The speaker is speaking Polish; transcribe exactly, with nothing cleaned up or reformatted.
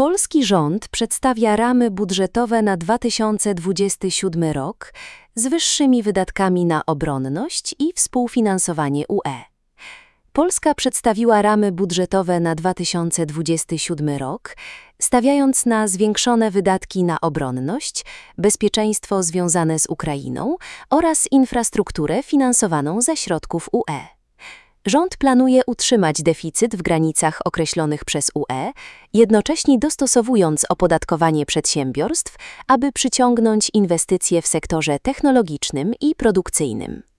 Polski rząd przedstawia ramy budżetowe na dwa tysiące dwudziesty siódmy rok z wyższymi wydatkami na obronność i współfinansowanie U E. Polska przedstawiła ramy budżetowe na dwa tysiące dwudziesty siódmy rok, stawiając na zwiększone wydatki na obronność, bezpieczeństwo związane z Ukrainą oraz infrastrukturę finansowaną ze środków U E. Rząd planuje utrzymać deficyt w granicach określonych przez U E, jednocześnie dostosowując opodatkowanie przedsiębiorstw, aby przyciągnąć inwestycje w sektorze technologicznym i produkcyjnym.